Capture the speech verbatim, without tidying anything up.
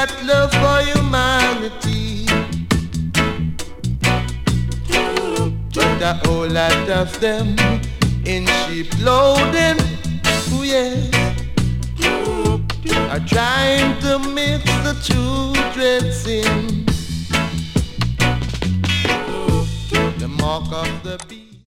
got love for humanity, but a whole lot of them in sheep clothing, oh yes, are trying to